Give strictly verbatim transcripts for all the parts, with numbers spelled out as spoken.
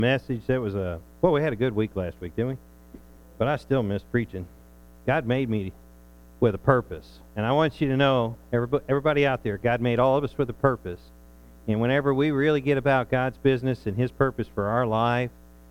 Message. That was a well, we had a good week last week, didn't we? But I still miss preaching. God made me with a purpose, and I want you to know, everybody, everybody out there, God made all of us with a purpose. And whenever we really get about God's business and His purpose for our life,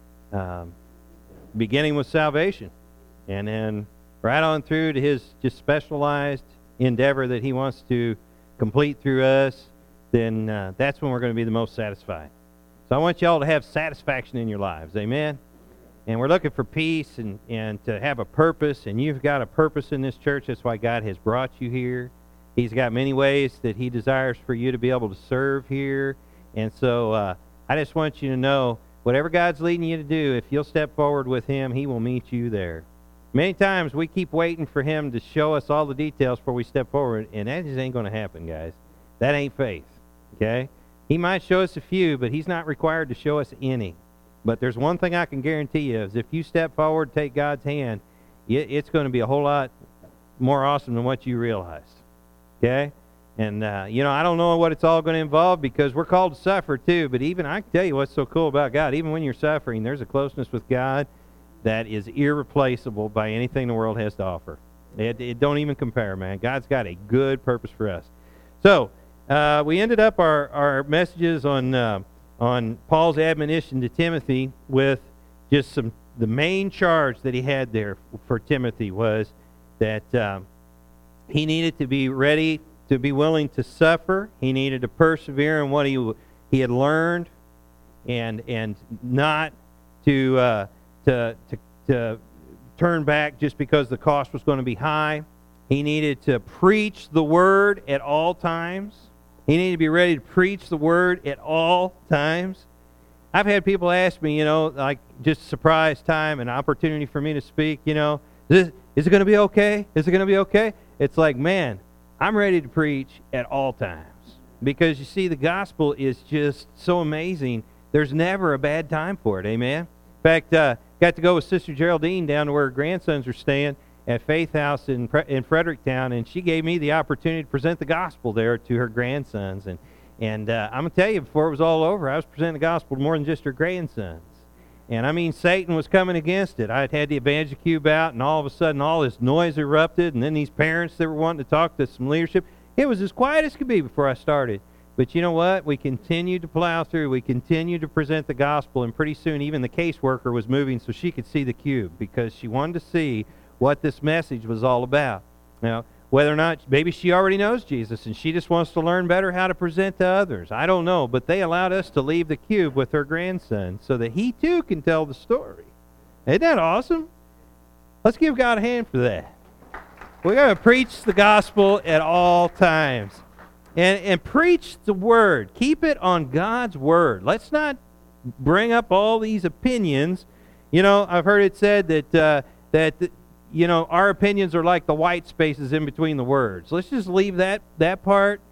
um, beginning with salvation, and then right on through to His just specialized endeavor that He wants to complete through us, then uh, that's when we're going to be the most satisfied. So I want y'all to have satisfaction in your lives, amen? And we're looking for peace and, and to have a purpose, and you've got a purpose in this church. That's why God has brought you here. He's got many ways that He desires for you to be able to serve here. And so uh, I just want you to know, whatever God's leading you to do, if you'll step forward with Him, He will meet you there. Many times we keep waiting for Him to show us all the details before we step forward, and that just ain't going to happen, guys. That ain't faith, okay? He might show us a few, but He's not required to show us any. But there's one thing I can guarantee you, is if you step forward, take God's hand, it's going to be a whole lot more awesome than what you realized, okay? And, uh, you know, I don't know what it's all going to involve, because we're called to suffer too, but even, I can tell you what's so cool about God, even when you're suffering, there's a closeness with God that is irreplaceable by anything the world has to offer. It, it don't even compare, man. God's got a good purpose for us. So, uh, we ended up our, our messages on uh, on Paul's admonition to Timothy with just some, the main charge that he had there for Timothy was that um, he needed to be ready to be willing to suffer. He needed to persevere in what he he had learned, and and not to uh, to to to turn back just because the cost was going to be high. He needed to preach the word at all times. He needed to be ready to preach the word at all times. I've had people ask me, you know, like just surprise time, an opportunity for me to speak, you know, is, this, is it going to be okay? Is it going to be okay? It's like, man, I'm ready to preach at all times. Because you see, the gospel is just so amazing. There's never a bad time for it, amen? In fact, uh, got to go with Sister Geraldine down to where her grandsons are staying at Faith House in in Fredericktown, and she gave me the opportunity to present the gospel there to her grandsons. And and uh, I'm going to tell you, before it was all over, I was presenting the gospel to more than just her grandsons. And I mean, Satan was coming against it. I had had the Evangel Cube out, and all of a sudden all this noise erupted, and then these parents that were wanting to talk to some leadership. It was as quiet as could be before I started. But you know what? We continued to plow through. We continued to present the gospel, and pretty soon even the caseworker was moving so she could see the cube, because she wanted to see what this message was all about. Now, whether or not, maybe she already knows Jesus and she just wants to learn better how to present to others. I don't know, but they allowed us to leave the cube with her grandson so that he too can tell the story. Isn't that awesome? Let's give God a hand for that. We're going to preach the gospel at all times. And, and preach the word. Keep it on God's word. Let's not bring up all these opinions. You know, I've heard it said that uh, that you know, our opinions are like the white spaces in between the words. Let's just leave that, that part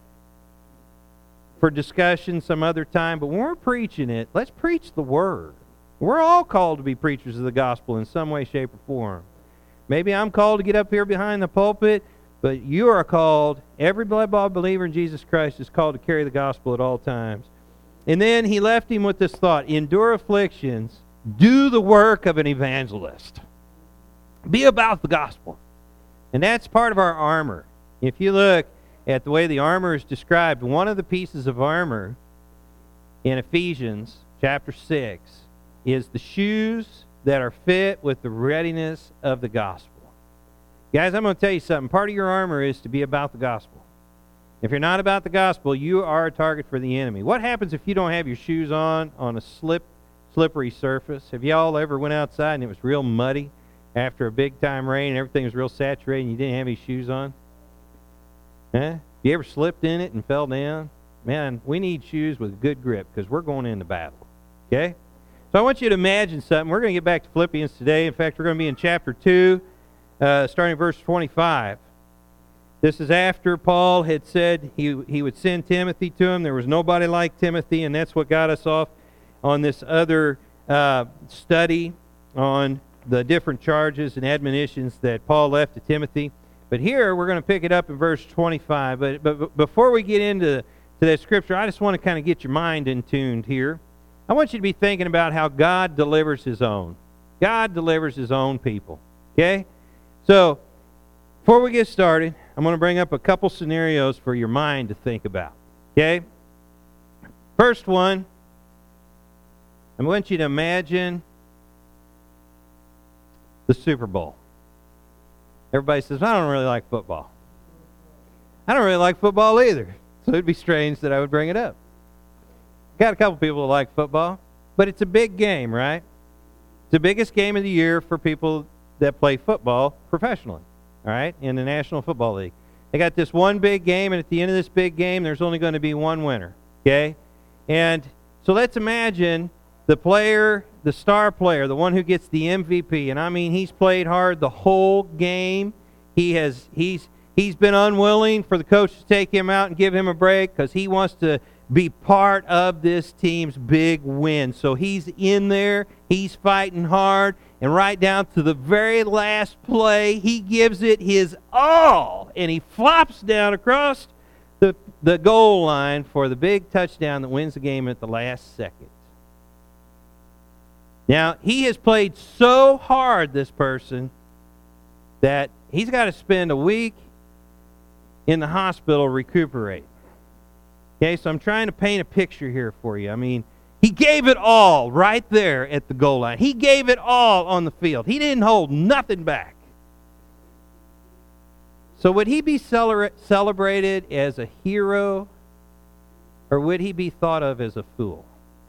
for discussion some other time. But when we're preaching it, let's preach the word. We're all called to be preachers of the gospel in some way, shape, or form. Maybe I'm called to get up here behind the pulpit, but you are called, every blood-bought believer in Jesus Christ is called to carry the gospel at all times. And then he left him with this thought: endure afflictions, do the work of an evangelist. Be about the gospel. And that's part of our armor. If you look at the way the armor is described, one of the pieces of armor in Ephesians chapter six is the shoes that are fit with the readiness of the gospel. Guys, I'm going to tell you something. Part of your armor is to be about the gospel. If you're not about the gospel, you are a target for the enemy. What happens if you don't have your shoes on on a slip, slippery surface? Have y'all ever went outside and it was real muddy after a big time rain and everything was real saturated and you didn't have any shoes on? Huh? You ever slipped in it and fell down? Man, we need shoes with good grip because we're going into battle. Okay? So I want you to imagine something. We're going to get back to Philippians today. In fact, we're going to be in chapter two, uh, starting verse twenty-five. This is after Paul had said he, he would send Timothy to him. There was nobody like Timothy, and that's what got us off on this other uh, study on the different charges and admonitions that Paul left to Timothy. But here we're going to pick it up in verse twenty-five. But, but before we get into to that scripture, I just want to kind of get your mind in tuned here. I want you to be thinking about how God delivers His own. God delivers His own people. Okay? So, before we get started, I'm going to bring up a couple scenarios for your mind to think about. Okay? First one, I want you to imagine the Super Bowl. Everybody says, I don't really like football. I don't really like football either. So it'd be strange that I would bring it up. Got a couple people that like football, but it's a big game, right? It's the biggest game of the year for people that play football professionally, all right, in the National Football League. They got this one big game, and at the end of this big game, there's only going to be one winner, okay? And so let's imagine the player, the star player, the one who gets the M V P, and I mean he's played hard the whole game. He has he's he's been unwilling for the coach to take him out and give him a break because he wants to be part of this team's big win. So he's in there, he's fighting hard, and right down to the very last play, he gives it his all, and he flops down across the, the goal line for the big touchdown that wins the game at the last second. Now, he has played so hard, this person, that he's got to spend a week in the hospital recuperating. Okay, so I'm trying to paint a picture here for you. I mean, he gave it all right there at the goal line. He gave it all on the field. He didn't hold nothing back. So would he be celebrated as a hero, or would he be thought of as a fool?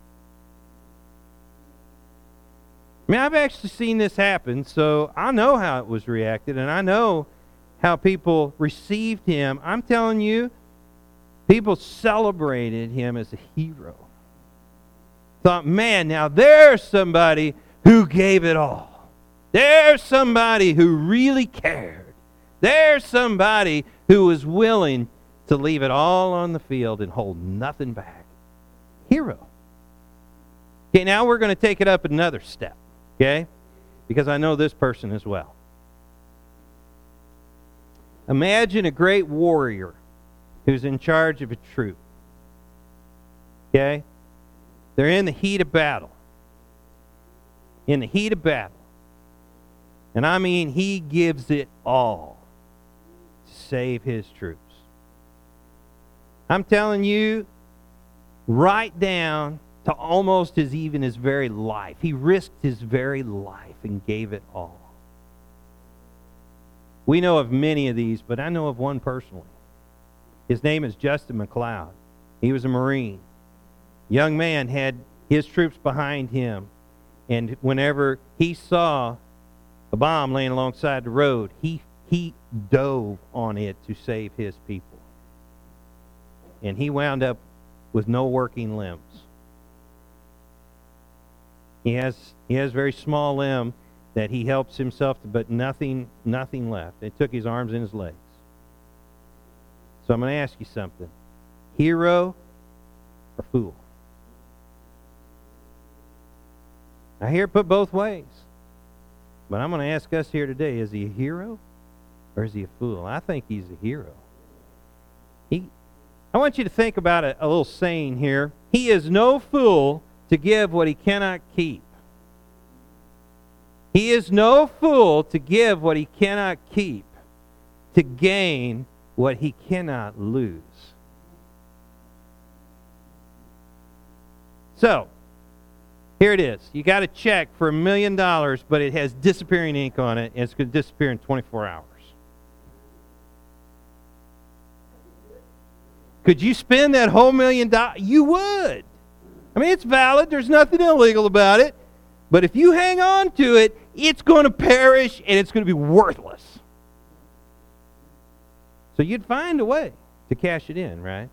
I mean, I've actually seen this happen, so I know how it was reacted, and I know how people received him. I'm telling you, people celebrated him as a hero. Thought, man, now there's somebody who gave it all. There's somebody who really cared. There's somebody who was willing to leave it all on the field and hold nothing back. Hero. Okay, now we're going to take it up another step, okay? Because I know this person as well. Imagine a great warrior who's in charge of a troop. Okay? They're in the heat of battle. In the heat of battle. And I mean, he gives it all to save his troops. I'm telling you, right down to almost his even his very life. He risked his very life and gave it all. We know of many of these, but I know of one personally. His name is Justin McLeod. He was a Marine. Young man had his troops behind him, and whenever he saw a bomb laying alongside the road, he he dove on it to save his people. And he wound up with no working limbs. He has he has a very small limb that he helps himself to, but nothing nothing left. It took his arms and his legs. So I'm going to ask you something. Hero or fool? I hear it put both ways. But I'm going to ask us here today, is he a hero or is he a fool? I think he's a hero. He, I want you to think about a, a little saying here. He is no fool to give what he cannot keep. He is no fool to give what he cannot keep, to gain what he cannot lose. So, here it is. You got a check for a million dollars, but it has disappearing ink on it, and it's going to disappear in twenty-four hours. Could you spend that whole million dollars? You would. I mean, it's valid. There's nothing illegal about it. But if you hang on to it, it's going to perish, and it's going to be worthless. So you'd find a way to cash it in, right?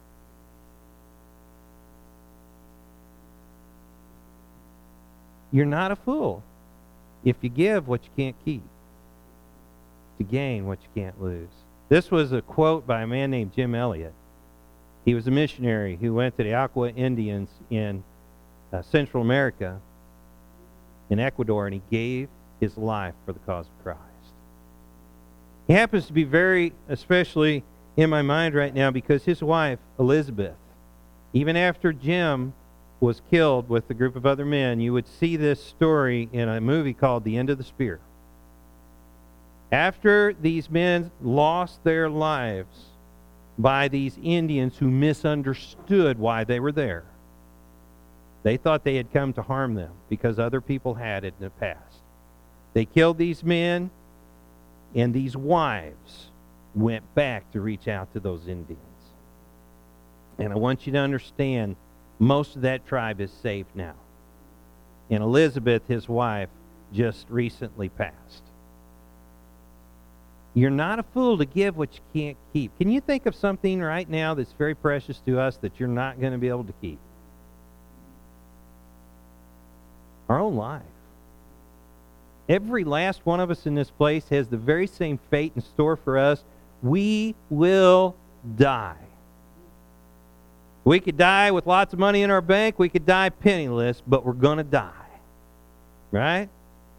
You're not a fool if you give what you can't keep to gain what you can't lose. This was a quote by a man named Jim Elliot. He was a missionary who went to the Aqua Indians in uh, Central America, in Ecuador, and he gave his life for the cause of Christ. He happens to be very, especially in my mind right now, because his wife, Elizabeth, even after Jim was killed with a group of other men, you would see this story in a movie called The End of the Spear. After these men lost their lives by these Indians who misunderstood why they were there, they thought they had come to harm them because other people had it in the past. They killed these men, and these wives went back to reach out to those Indians. And I want you to understand, most of that tribe is saved now. And Elizabeth, his wife, just recently passed. You're not a fool to give what you can't keep. Can you think of something right now that's very precious to us that you're not going to be able to keep? Our own life. Every last one of us in this place has the very same fate in store for us. We will die. We could die with lots of money in our bank. We could die penniless, but we're going to die. Right?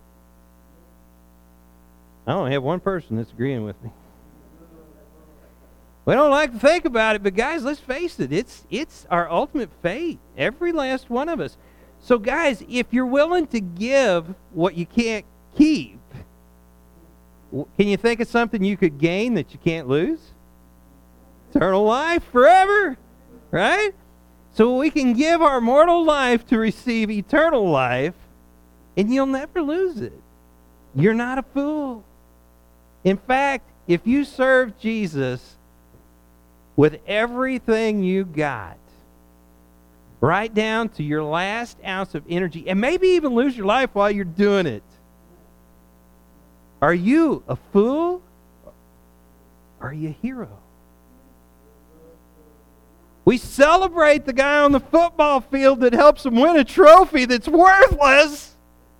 I only have one person that's agreeing with me. We don't like to think about it, but guys, let's face it. It's, it's our ultimate fate. Every last one of us. So guys, if you're willing to give what you can't keep, can you think of something you could gain that you can't lose? Eternal life forever. Right? So we can give our mortal life to receive eternal life, and you'll never lose it. You're not a fool. In fact, if you serve Jesus with everything you got, right down to your last ounce of energy, and maybe even lose your life while you're doing it, are you a fool? Or are you a hero? We celebrate the guy on the football field that helps him win a trophy that's worthless.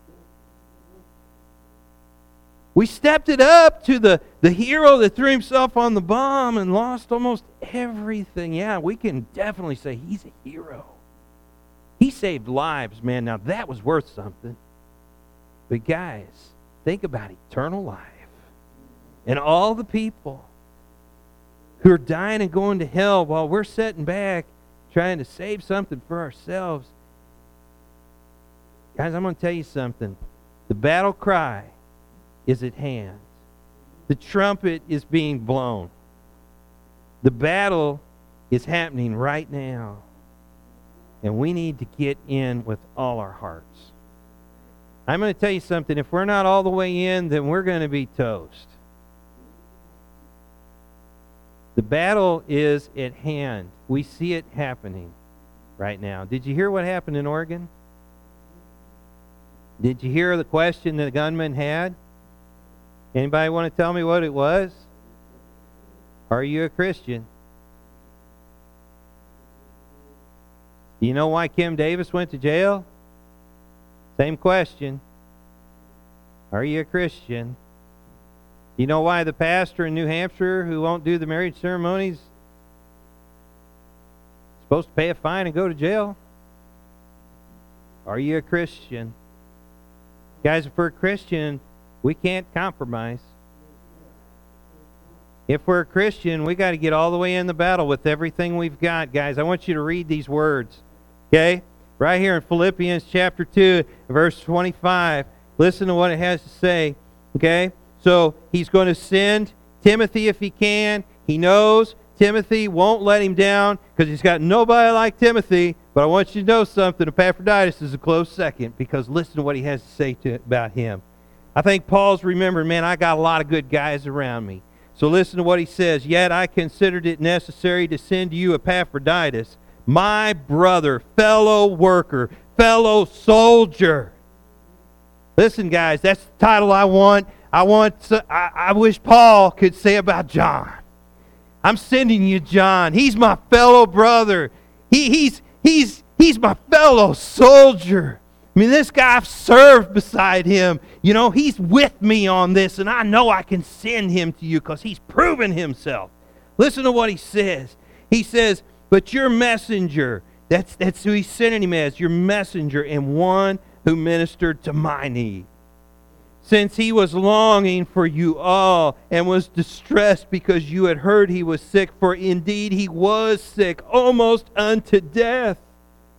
We stepped it up to the, the hero that threw himself on the bomb and lost almost everything. Yeah, we can definitely say he's a hero. He saved lives, man. Now that was worth something. But guys, think about eternal life. And all the people who are dying and going to hell while we're sitting back trying to save something for ourselves. Guys, I'm going to tell you something. The battle cry is at hand. The trumpet is being blown. The battle is happening right now. And we need to get in with all our hearts. I'm going to tell you something. If we're not all the way in, then we're going to be toast. The battle is at hand. We see it happening right now. Did you hear what happened in Oregon? Did you hear the question the gunman had? Anybody want to tell me what it was? Are you a Christian? Do you know why Kim Davis went to jail? Same question. Are you a Christian? Do you know why the pastor in New Hampshire who won't do the marriage ceremonies is supposed to pay a fine and go to jail? Are you a Christian? Guys, if we're a Christian, we can't compromise. If we're a Christian, we got to get all the way in the battle with everything we've got. Guys, I want you to read these words. Okay? Right here in Philippians chapter two, verse twenty-five. Listen to what it has to say. Okay? So he's going to send Timothy if he can. He knows Timothy won't let him down because he's got nobody like Timothy. But I want you to know something. Epaphroditus is a close second because listen to what he has to say to, about him. I think Paul's remembering, man, I got a lot of good guys around me. So listen to what he says. Yet I considered it necessary to send to you Epaphroditus, my brother, fellow worker, fellow soldier. Listen, guys, that's the title I want. I want. To, I, I wish Paul could say about John. I'm sending you John. He's my fellow brother. He, he's he's he's my fellow soldier. I mean, this guy, I've served beside him. You know, he's with me on this, and I know I can send him to you because he's proven himself. Listen to what he says. He says, but your messenger, that's, that's who he's sending him as, your messenger and one who ministered to my need. Since he was longing for you all and was distressed because you had heard he was sick, for indeed he was sick, almost unto death.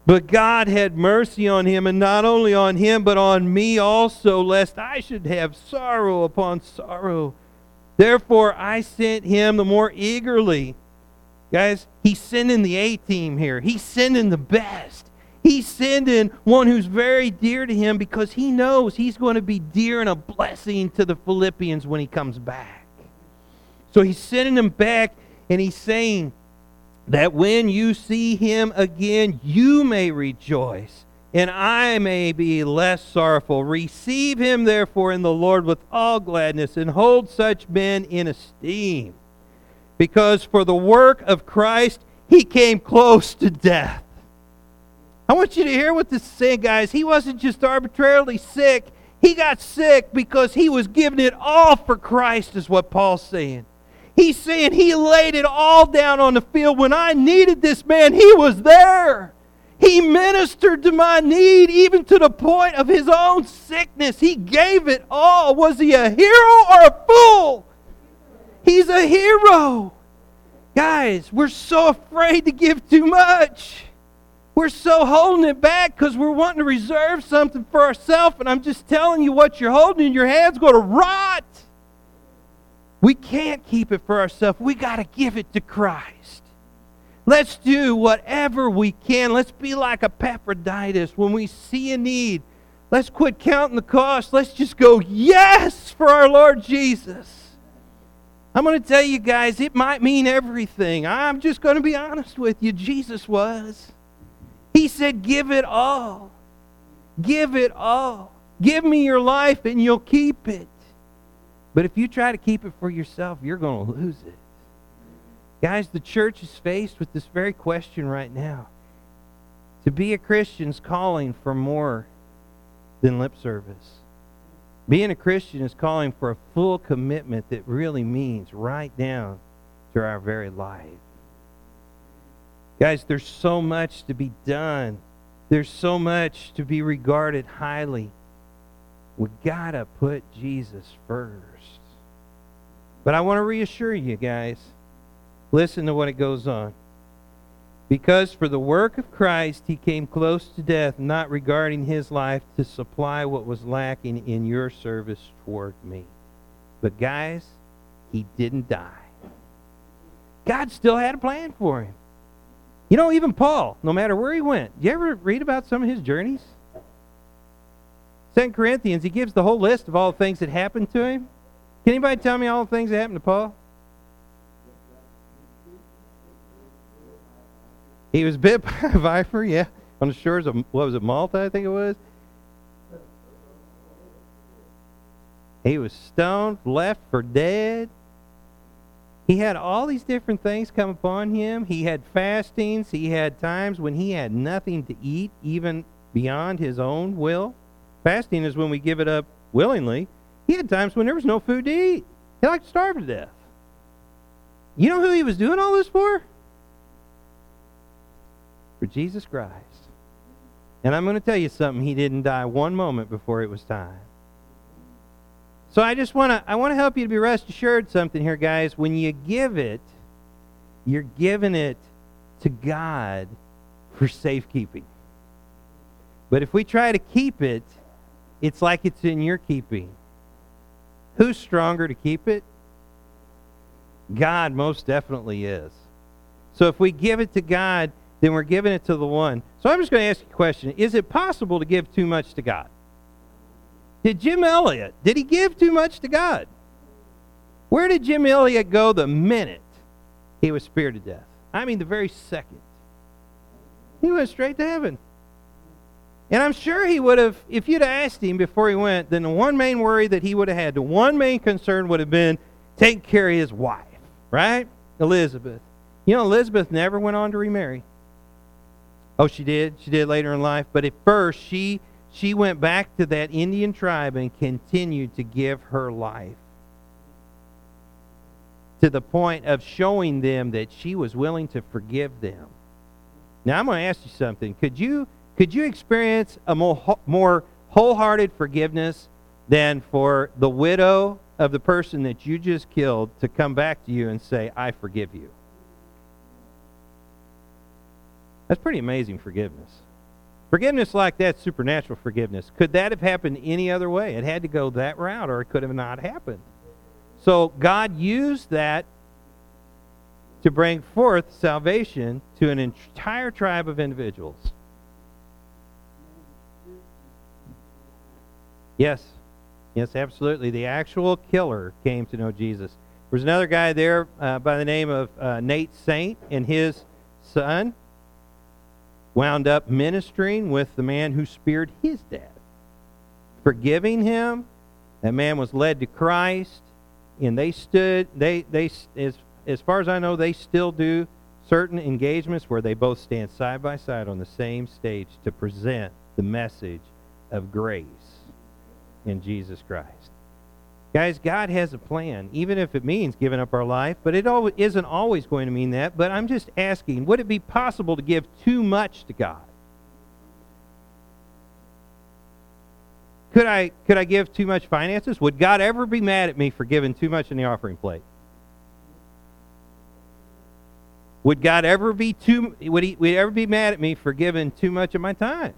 But God had mercy on him, and not only on him, but on me also, lest I should have sorrow upon sorrow. Therefore I sent him the more eagerly. Guys, he's sending the A-team here. He's sending the best. He's sending one who's very dear to him because he knows he's going to be dear and a blessing to the Philippians when he comes back. So he's sending them back, and he's saying that when you see him again, you may rejoice, and I may be less sorrowful. Receive him, therefore, in the Lord with all gladness, and hold such men in esteem. Because for the work of Christ, he came close to death. I want you to hear what this is saying, guys. He wasn't just arbitrarily sick. He got sick because he was giving it all for Christ, is what Paul's saying. He's saying he laid it all down on the field. When I needed this man, he was there. He ministered to my need, even to the point of his own sickness. He gave it all. Was he a hero or a fool? He's a hero. Guys, we're so afraid to give too much. We're so holding it back because we're wanting to reserve something for ourselves. And I'm just telling you, what you're holding in your hand's going to rot. We can't keep it for ourselves. We got to give it to Christ. Let's do whatever we can. Let's be like Epaphroditus. When we see a need, let's quit counting the cost. Let's just go, yes, for our Lord Jesus. I'm going to tell you guys, it might mean everything. I'm just going to be honest with you. Jesus was. He said, give it all. Give it all. Give me your life and you'll keep it. But if you try to keep it for yourself, you're going to lose it. Guys, the church is faced with this very question right now. To be a Christian is calling for more than lip service. Being a Christian is calling for a full commitment that really means right down to our very life. Guys, there's so much to be done. There's so much to be regarded highly. We gotta put Jesus first. But I want to reassure you guys, listen to what it goes on. Because for the work of Christ, he came close to death, not regarding his life, to supply what was lacking in your service toward me. But guys, he didn't die. God still had a plan for him. You know, even Paul, no matter where he went, you ever read about some of his journeys? Second Corinthians, he gives the whole list of all the things that happened to him. Can anybody tell me all the things that happened to Paul? He was bit by a viper, yeah, on the shores of, what was it, Malta, I think it was? He was stoned, left for dead. He had all these different things come upon him. He had fastings. He had times when he had nothing to eat, even beyond his own will. Fasting is when we give it up willingly. He had times when there was no food to eat. He like to starve to death. You know who he was doing all this for? For Jesus Christ. And I'm going to tell you something. He didn't die one moment before it was time. So I just want to I want to help you to be rest assured something here, guys. When you give it, you're giving it to God for safekeeping. But if we try to keep it, it's like it's in your keeping. Who's stronger to keep it? God most definitely is. So if we give it to God, then we're giving it to the one. So I'm just going to ask you a question. Is it possible to give too much to God? Did Jim Elliot, did he give too much to God? Where did Jim Elliot go the minute he was speared to death? I mean, the very second. He went straight to heaven. And I'm sure he would have, if you'd asked him before he went, then the one main worry that he would have had, the one main concern would have been taking care of his wife, right? Elizabeth. You know, Elizabeth never went on to remarry. Oh, she did. She did later in life. But at first, she she went back to that Indian tribe and continued to give her life, to the point of showing them that she was willing to forgive them. Now, I'm going to ask you something. Could you could you experience a more, more wholehearted forgiveness than for the widow of the person that you just killed to come back to you and say, I forgive you? That's pretty amazing forgiveness. Forgiveness like that, supernatural forgiveness. Could that have happened any other way? It had to go that route, or it could have not happened. So God used that to bring forth salvation to an entire tribe of individuals. Yes. Yes, absolutely. The actual killer came to know Jesus. There was another guy there uh, by the name of uh, Nate Saint, and his son wound up ministering with the man who speared his dad, forgiving him. That man was led to Christ, and they stood, they, they as, as far as I know, they still do certain engagements where they both stand side by side on the same stage to present the message of grace in Jesus Christ. Guys, God has a plan, even if it means giving up our life, but it al- isn't always going to mean that. But I'm just asking, would it be possible to give too much to God? Could I, could I give too much finances? Would God ever be mad at me for giving too much in the offering plate? Would God ever be too, would he, would he ever be mad at me for giving too much of my time?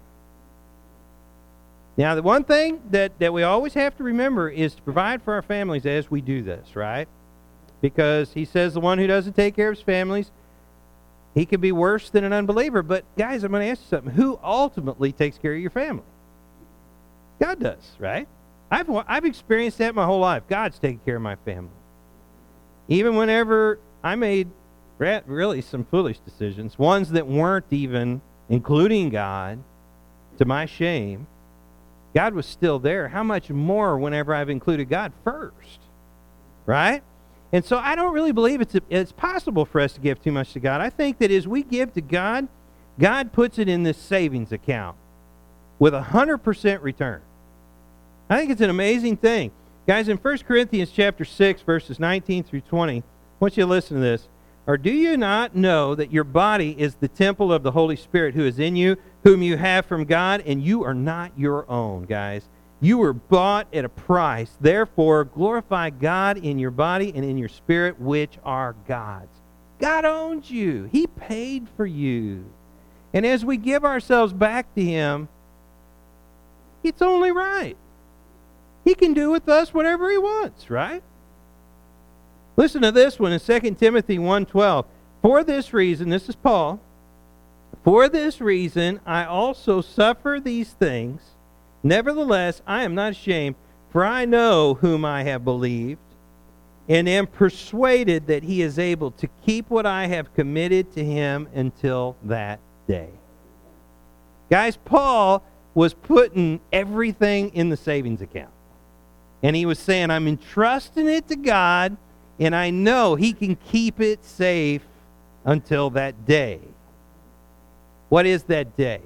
Now, the one thing that, that we always have to remember is to provide for our families as we do this, right? Because he says the one who doesn't take care of his families, he could be worse than an unbeliever. But, guys, I'm going to ask you something. Who ultimately takes care of your family? God does, right? I've, I've experienced that my whole life. God's taking care of my family. Even whenever I made really some foolish decisions, ones that weren't even including God, to my shame, God was still there. How much more whenever I've included God first, right? And so I don't really believe it's, a, it's possible for us to give too much to God. I think that as we give to God, God puts it in this savings account with a one hundred percent return. I think it's an amazing thing. Guys, in First Corinthians chapter six, verses nineteen through twenty, I want you to listen to this. Or do you not know that your body is the temple of the Holy Spirit who is in you, whom you have from God, and you are not your own, guys? You were bought at a price. Therefore, glorify God in your body and in your spirit, which are God's. God owns you. He paid for you. And as we give ourselves back to Him, it's only right. He can do with us whatever He wants, right? Listen to this one in Second Timothy one twelve. For this reason, this is Paul, for this reason I also suffer these things. Nevertheless, I am not ashamed, for I know whom I have believed, and am persuaded that He is able to keep what I have committed to Him until that day. Guys, Paul was putting everything in the savings account. And he was saying, I'm entrusting it to God, and I know He can keep it safe until that day. What is that day?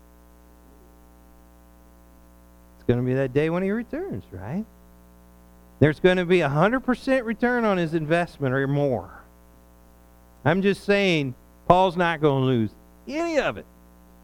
It's going to be that day when He returns, right? There's going to be a one hundred percent return on his investment or more. I'm just saying, Paul's not going to lose any of it.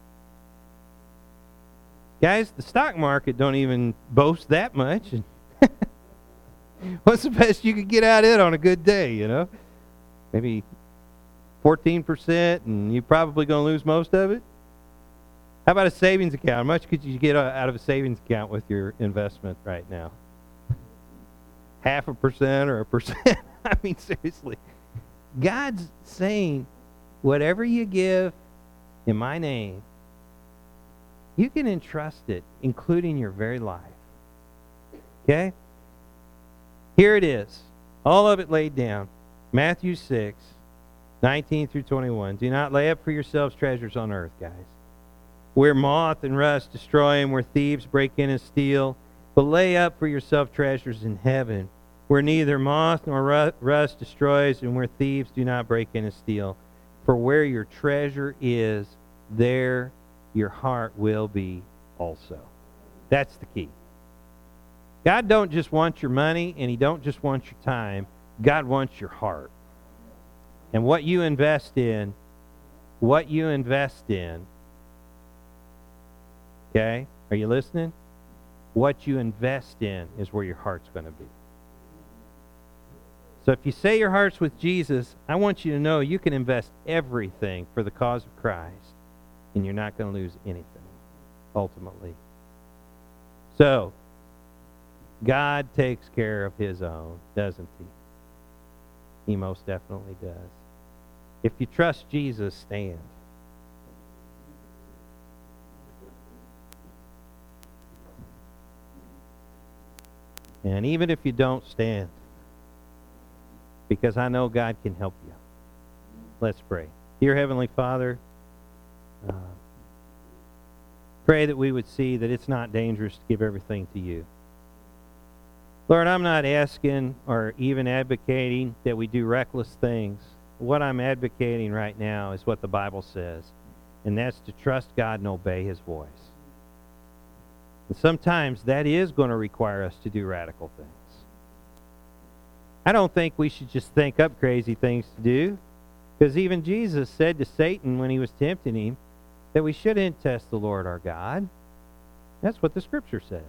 Guys, the stock market don't even boast that much. What's the best you could get out of it on a good day, you know? Maybe fourteen percent, and you're probably going to lose most of it. How about a savings account? How much could you get out of a savings account with your investment right now? Half a percent or a percent? I mean, seriously. God's saying, whatever you give in my name, you can entrust it, including your very life. Okay? Here it is. All of it laid down. Matthew six, nineteen through twenty-one. Do not lay up for yourselves treasures on earth, guys, where moth and rust destroy and where thieves break in and steal. But lay up for yourself treasures in heaven, where neither moth nor rust destroys and where thieves do not break in and steal. For where your treasure is, there your heart will be also. That's the key. God don't just want your money, and He don't just want your time. God wants your heart. And what you invest in, what you invest in, okay? Are you listening? What you invest in is where your heart's going to be. So if you say your heart's with Jesus, I want you to know you can invest everything for the cause of Christ, and you're not going to lose anything. ultimately. So, God takes care of his own, doesn't he? He most definitely does. If you trust Jesus, stand. And even if you don't, stand. Because I know God can help you. Let's pray. Dear Heavenly Father, uh, pray that we would see that it's not dangerous to give everything to you. Lord, I'm not asking or even advocating that we do reckless things. What I'm advocating right now is what the Bible says, and that's to trust God and obey his voice. And sometimes that is going to require us to do radical things. I don't think we should just think up crazy things to do, because even Jesus said to Satan when he was tempting him that we shouldn't test the Lord our God. That's what the Scripture says.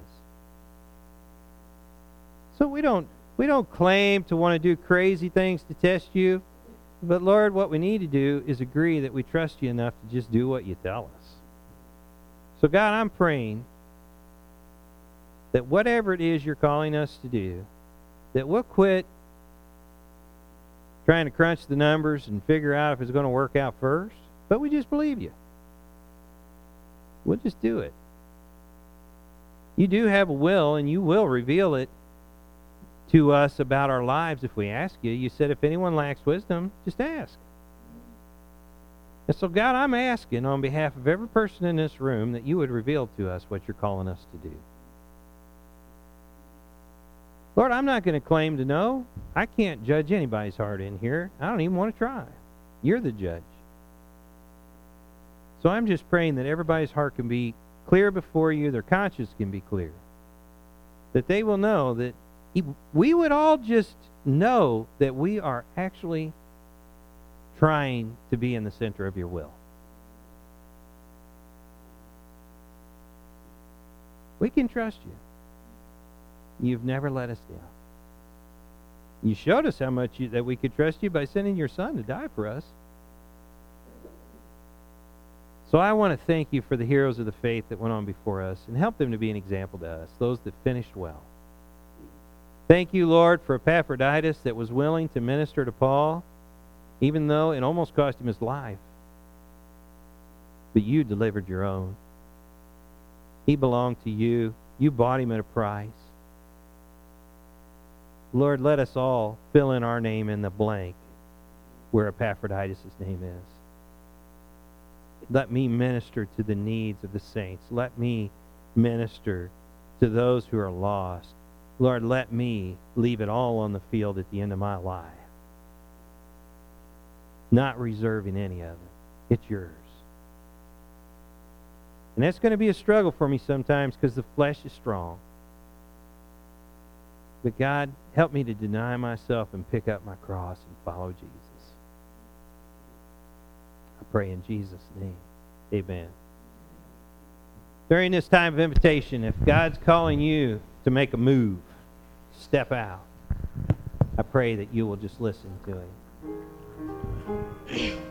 So we don't we don't claim to want to do crazy things to test you, but Lord, what we need to do is agree that we trust you enough to just do what you tell us. So God, I'm praying that whatever it is you're calling us to do, that we'll quit trying to crunch the numbers and figure out if it's going to work out first, but we just believe you. We'll just do it. You do have a will, and you will reveal it to us about our lives if we ask you. You said if anyone lacks wisdom, just ask. And so, God, I'm asking on behalf of every person in this room that you would reveal to us what you're calling us to do. Lord, I'm not going to claim to know. I can't judge anybody's heart in here. I don't even want to try. You're the judge. So I'm just praying that everybody's heart can be clear before you, their conscience can be clear, that they will know that we would all just know that we are actually trying to be in the center of your will. We can trust you. You've never let us down. You showed us how much you, that we could trust you by sending your Son to die for us. So I want to thank you for the heroes of the faith that went on before us and help them to be an example to us, those that finished well. Thank you, Lord, for Epaphroditus that was willing to minister to Paul, even though it almost cost him his life. But you delivered your own. He belonged to you. You bought him at a price. Lord, let us all fill in our name in the blank where Epaphroditus' name is. Let me minister to the needs of the saints. Let me minister to those who are lost. Lord, let me leave it all on the field at the end of my life, not reserving any of it. It's yours. And that's going to be a struggle for me sometimes because the flesh is strong. But God, help me to deny myself and pick up my cross and follow Jesus. I pray in Jesus' name. Amen. During this time of invitation, if God's calling you to make a move, step out, I pray that you will just listen to him.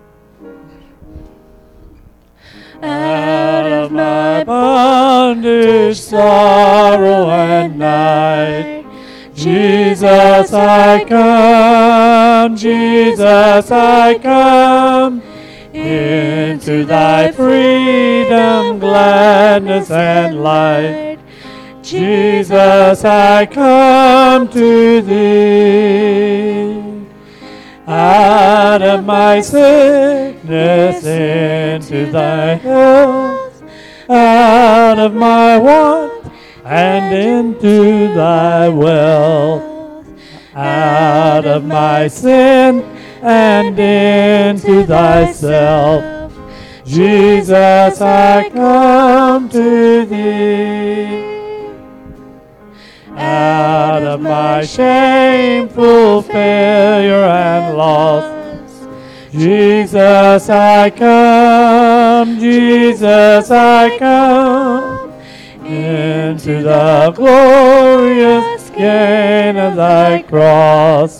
Out of my bondage, sorrow, and night, Jesus, I come, Jesus, I come, into thy freedom, gladness, and light. Jesus, I come to thee. Out of my sickness into thy health, out of my want and into thy wealth, out of my sin and into thyself. Jesus, I come to thee. Out of my shameful failure and loss, Jesus, I come, Jesus, I come, into the glorious gain of thy cross.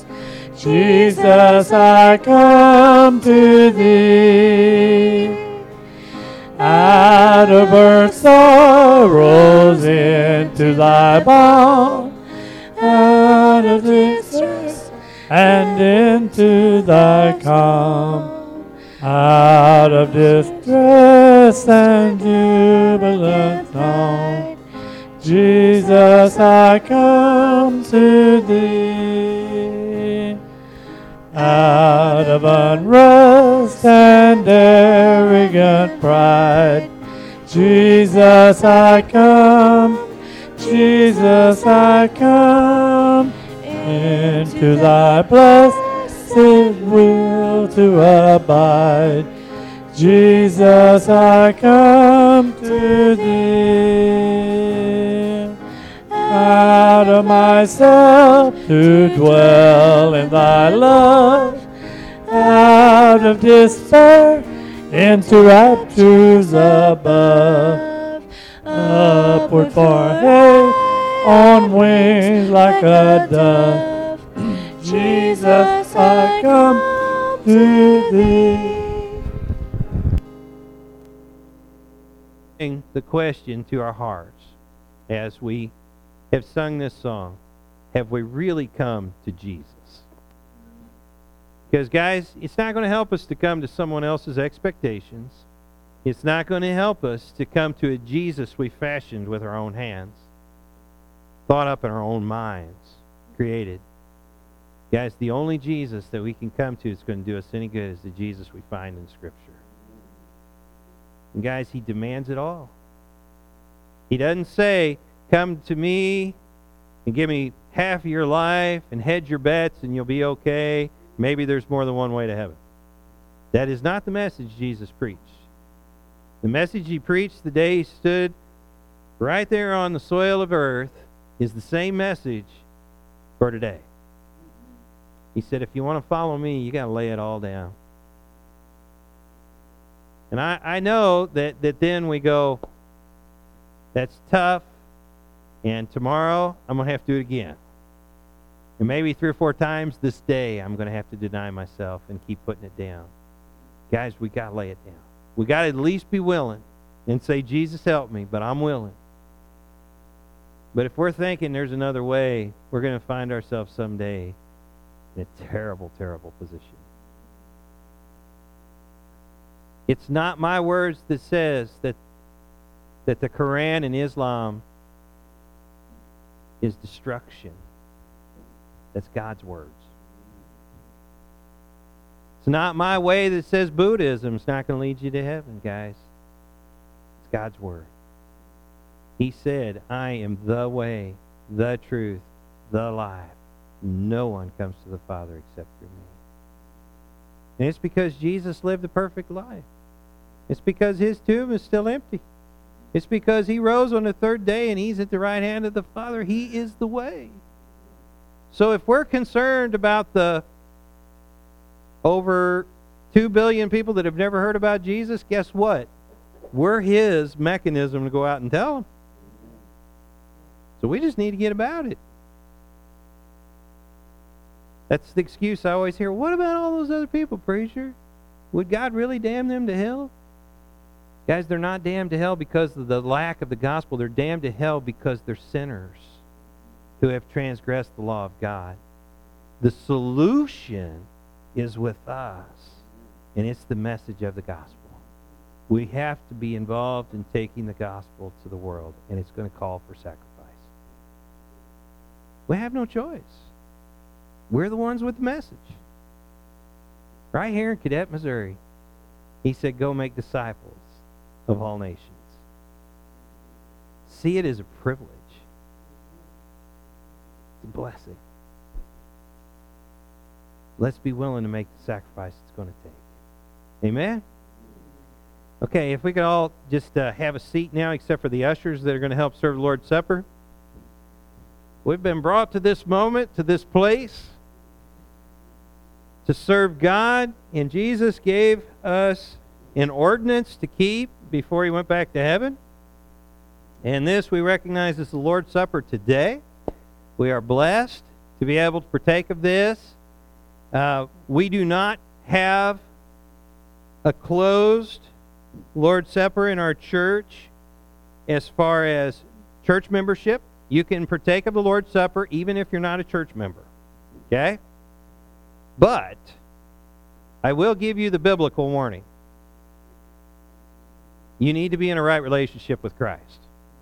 Jesus, I come to thee. out of earth's sorrows into thy bound, out of distress and into thy calm, out of distress and jubilant song. Jesus, I come to thee. Out of unrest and arrogant pride, Jesus, I come, Jesus, I come, into thy blessed will to abide. Jesus, I come to thee. Out of myself to dwell in thy love, out of despair into raptures above, upward for faith on wings like a dove. Jesus, I come to thee. The question to our hearts as we have sung this song: have we really come to Jesus? Because, guys, it's not going to help us to come to someone else's expectations. It's not going to help us to come to a Jesus we fashioned with our own hands, thought up in our own minds, created. Guys, the only Jesus that we can come to that's going to do us any good is the Jesus we find in Scripture. And guys, He demands it all. He doesn't say, come to me and give me half of your life and hedge your bets and you'll be okay. Maybe there's more than one way to heaven. That is not the message Jesus preached. The message He preached the day He stood right there on the soil of earth is the same message for today. He said, if you want to follow me, you got to lay it all down. And I, I know that, that then we go, that's tough, and tomorrow I'm going to have to do it again. And maybe three or four times this day I'm going to have to deny myself and keep putting it down. Guys, we got to lay it down. We got to at least be willing and say, Jesus, help me, but I'm willing. But if we're thinking there's another way, we're going to find ourselves someday in a terrible, terrible position. It's not my words that says that that the Quran and Islam is destruction. That's God's words. It's not my way that says Buddhism is not going to lead you to heaven, guys. It's God's word. He said, I am the way, the truth, the life. No one comes to the Father except through me. And it's because Jesus lived a perfect life. It's because His tomb is still empty. It's because He rose on the third day and He's at the right hand of the Father. He is the way. So if we're concerned about the over two billion people that have never heard about Jesus, guess what? We're His mechanism to go out and tell them. So we just need to get about it. That's the excuse I always hear. What about all those other people, preacher? Would God really damn them to hell? Guys, they're not damned to hell because of the lack of the gospel. They're damned to hell because they're sinners who have transgressed the law of God. The solution is with us, and it's the message of the gospel. We have to be involved in taking the gospel to the world, and it's going to call for sacrifice. We have no choice. We're the ones with the message. Right here in Cadet, Missouri, He said, go make disciples of all nations. See it as a privilege. It's a blessing. Let's be willing to make the sacrifice it's going to take. Amen? Okay, if we could all just uh, have a seat now, except for the ushers that are going to help serve the Lord's Supper. We've been brought to this moment, to this place, to serve God, and Jesus gave us an ordinance to keep before He went back to heaven. And this we recognize as the Lord's Supper today. We are blessed to be able to partake of this. Uh, we do not have a closed Lord's Supper in our church as far as church membership. You can partake of the Lord's Supper even if you're not a church member. Okay? But I will give you the biblical warning. You need to be in a right relationship with Christ.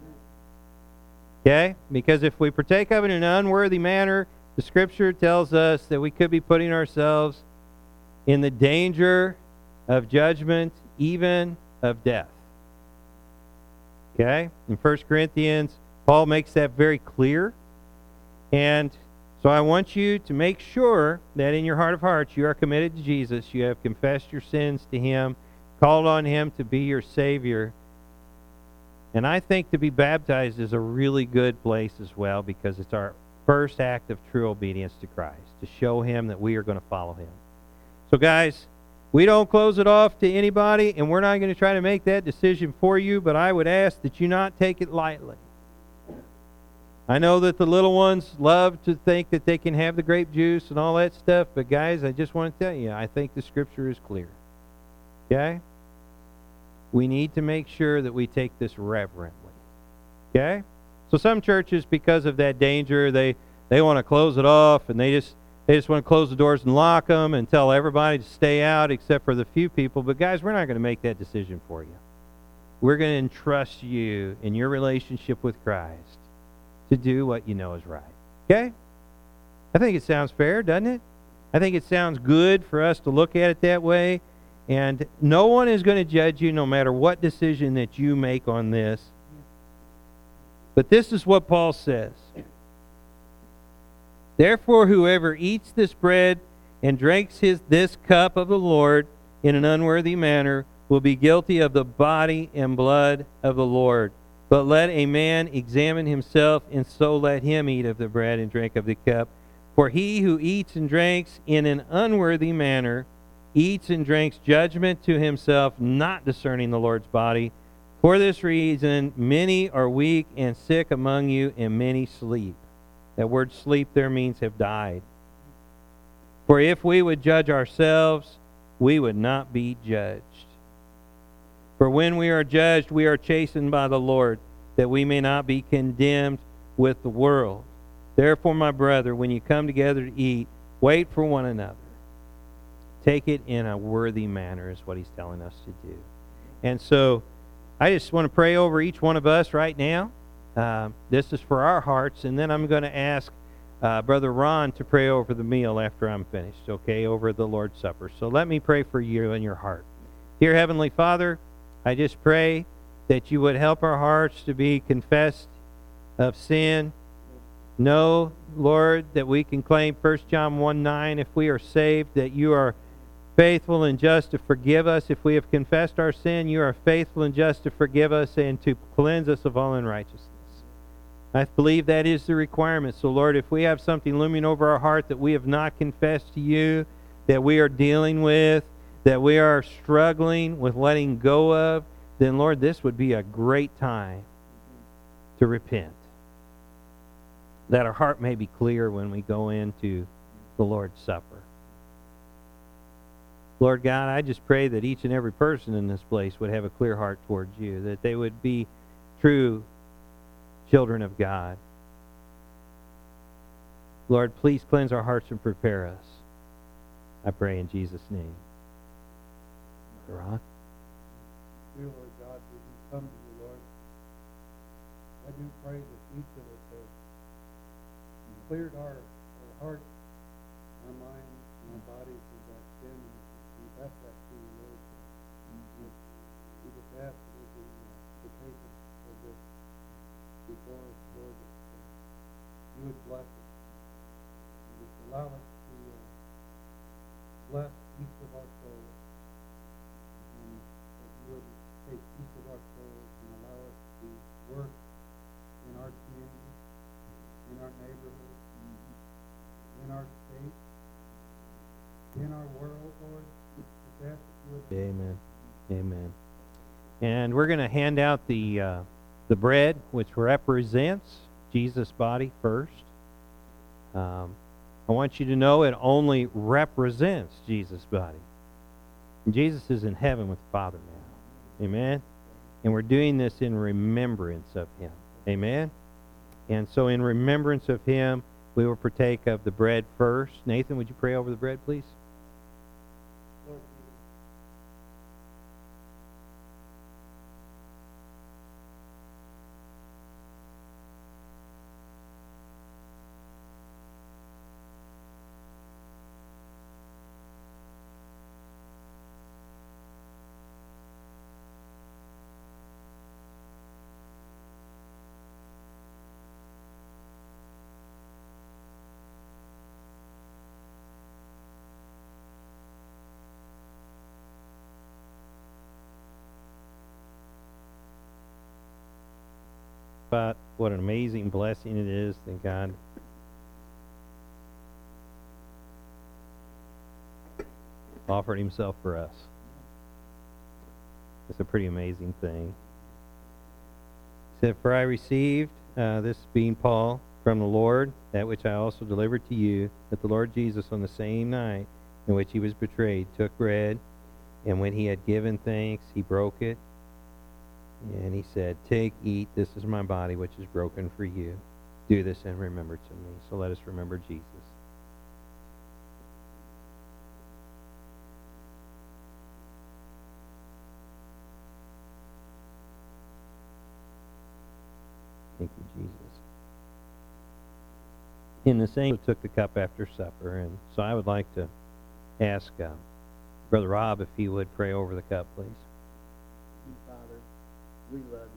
Okay? Because if we partake of it in an unworthy manner, the Scripture tells us that we could be putting ourselves in the danger of judgment, even of death. Okay? In First Corinthians, Paul makes that very clear. And so I want you to make sure that in your heart of hearts you are committed to Jesus. You have confessed your sins to Him, called on Him to be your Savior. And I think to be baptized is a really good place as well, because it's our first act of true obedience to Christ, to show Him that we are going to follow Him. So guys, we don't close it off to anybody, and we're not going to try to make that decision for you, but I would ask that you not take it lightly. I know that the little ones love to think that they can have the grape juice and all that stuff, but guys, I just want to tell you, I think the Scripture is clear. Okay? We need to make sure that we take this reverently. Okay? So some churches, because of that danger, they, they want to close it off, and they just they just want to close the doors and lock them and tell everybody to stay out except for the few people. But guys, we're not going to make that decision for you. We're going to entrust you in your relationship with Christ to do what you know is right. Okay? I think it sounds fair, doesn't it? I think it sounds good for us to look at it that way. And no one is going to judge you no matter what decision that you make on this. But this is what Paul says. Therefore, whoever eats this bread and drinks his, this cup of the Lord in an unworthy manner will be guilty of the body and blood of the Lord. But let a man examine himself, and so let him eat of the bread and drink of the cup. For he who eats and drinks in an unworthy manner eats and drinks judgment to himself, not discerning the Lord's body. For this reason, many are weak and sick among you, and many sleep. That word sleep there means have died. For if we would judge ourselves, we would not be judged. For when we are judged, we are chastened by the Lord, that we may not be condemned with the world. Therefore, my brother, when you come together to eat, wait for one another. Take it in a worthy manner is what he's telling us to do. And so I just want to pray over each one of us right now. Uh, this is for our hearts, and then I'm going to ask uh, Brother Ron to pray over the meal after I'm finished, okay, over the Lord's Supper. So let me pray for you and your heart. Dear Heavenly Father, I just pray that you would help our hearts to be confessed of sin. Know, Lord, that we can claim First John one nine, if we are saved, that you are faithful and just to forgive us. If we have confessed our sin, you are faithful and just to forgive us and to cleanse us of all unrighteousness. I believe that is the requirement. So, Lord, if we have something looming over our heart that we have not confessed to you, that we are dealing with, that we are struggling with letting go of, then, Lord, this would be a great time to repent. That our heart may be clear when we go into the Lord's Supper. Lord God, I just pray that each and every person in this place would have a clear heart towards you, that they would be true children of God. Lord, please cleanse our hearts and prepare us. I pray in Jesus' name. Ron? Dear Lord God, we do come to you, Lord. I do pray that each of us has cleared our, our hearts, our minds, and our bodies of our sin, and confess that to you, Lord. We just ask that as we uh, partake of this before us, Lord, that uh, you would bless us. And just allow us to uh, bless each of our souls. And that you would take each of our souls and allow us to work in our community, in our neighborhood, in our state, in our world, Lord. Just ask that you would. Amen. Amen. And we're going to hand out the uh, the bread, which represents Jesus' body first. Um, I want you to know it only represents Jesus' body. And Jesus is in heaven with the Father now. Amen? And we're doing this in remembrance of him. Amen? And so in remembrance of him, we will partake of the bread first. Nathan, would you pray over the bread, please? Lord Jesus, But what an amazing blessing it is that God offered himself for us. It's a pretty amazing thing. He said, "For I received," uh, this being Paul, "from the Lord, that which I also delivered to you, that the Lord Jesus on the same night in which he was betrayed took bread, and when he had given thanks, he broke it. And he said, 'Take, eat, this is my body which is broken for you. Do this in remembrance of me.'" So let us remember Jesus. Thank you, Jesus. In the same, took the cup after supper, and so I would like to ask uh, Brother Rob if he would pray over the cup, please. Father, we love